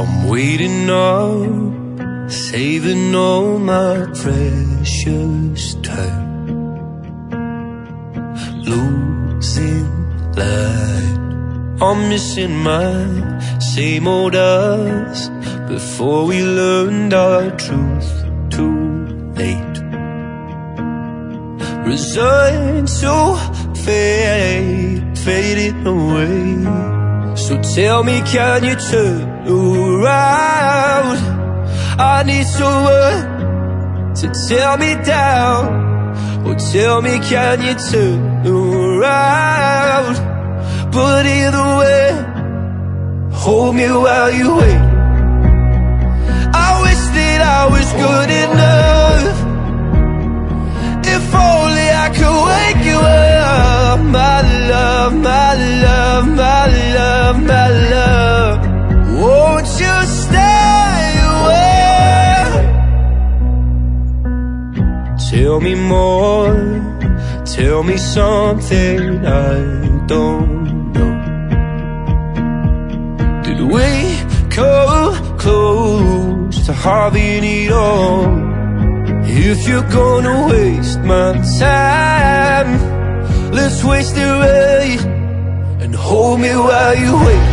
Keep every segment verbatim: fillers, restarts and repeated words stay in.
I'm waiting up, saving all my precious time, losing light. I'm missing my same old us, before we learned our truth too late. Resigned to fade, fading away. So tell me, can you turn around? I need someone to tear me down. Oh, tell me, can you turn around? But either way, hold me while you wait. I wish that I was good enough. If only I could wake you up. My love, my love, my love, my love, won't you stay away? Tell me more, tell me something I don't know. Did we come close to having it all? If you're gonna waste my time, let's waste it right, and hold me while you wait.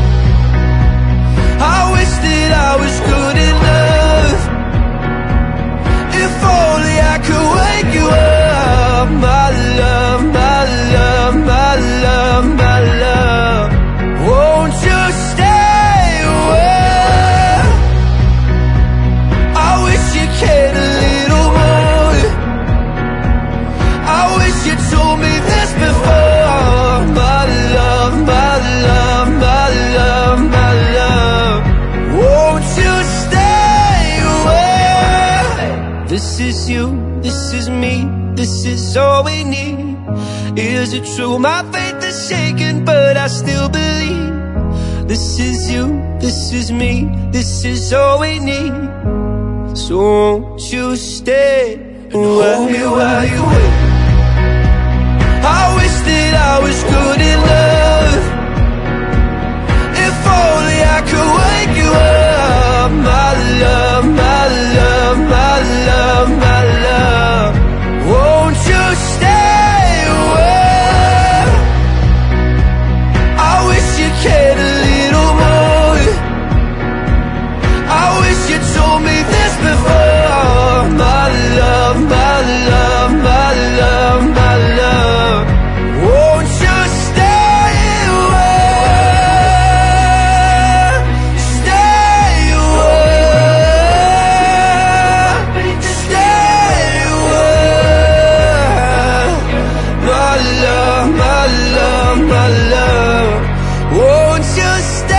I wish that I was good enough. If only I could wake you up. My love, my love, my love, my love, won't you stay away? I wish you cared a little more. I wish you told me this before. My love, my love, my love, my love, won't you stay away? This is you, this is me, this is all we need. Is it true? My faith is shaken, but I still believe. This is you, this is me, this is all we need. So won't you stay and hold me while you wait? I wish that I was good enough. If only I could wake you up. My love, my love, my love, my love, won't you stay away? I wish you cared a little more. I wish you told me this before. My love, my love, my love, my love, won't you stay away? Stay away. Stay away. My love, my love, my love, won't you stay